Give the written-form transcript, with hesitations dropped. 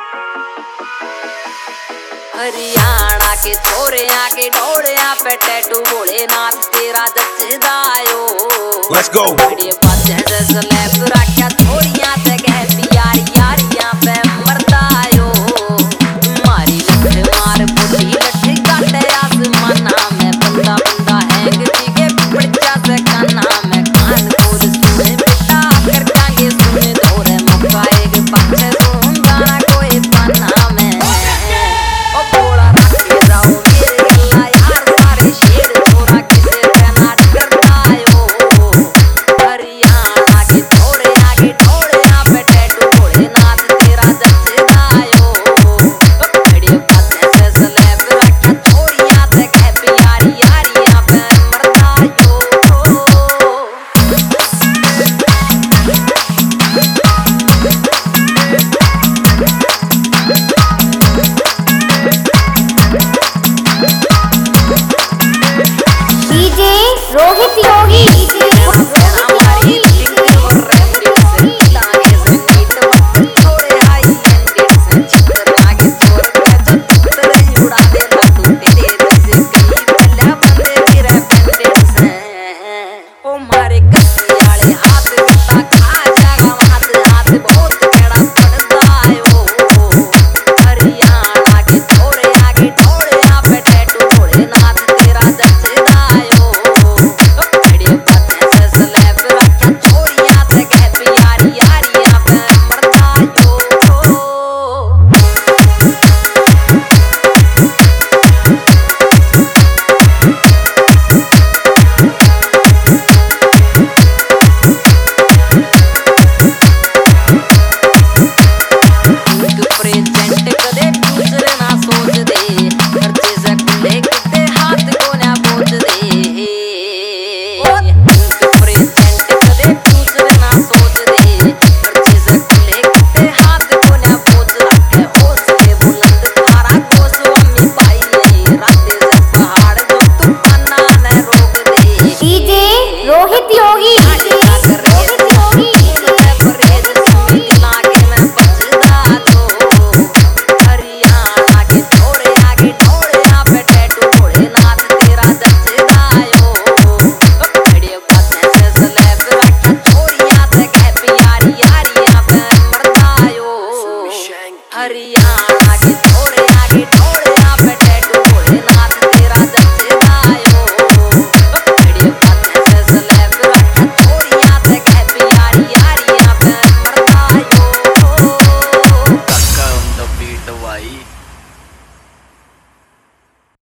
हरियाणा के छोरे आके ढोड़िया पे टैटू भोलेनाथ तेरा जचदायो। Let's go। बड़े बच्चे से स्लैब रखा छोरियां ते कहती यार यारियां पे मरदायो। मारी लठ मार बुढ़ी लठ काटे आसमाना में बंदा बंदा हैंग जी के पिपड़चा से काना में कान खोल सुने बेटा कर कांगे सुने धोरे मौका एक पक्षे सुन गाना कोई पाना में। रोहित योगी हरियाणा के छोरे आगे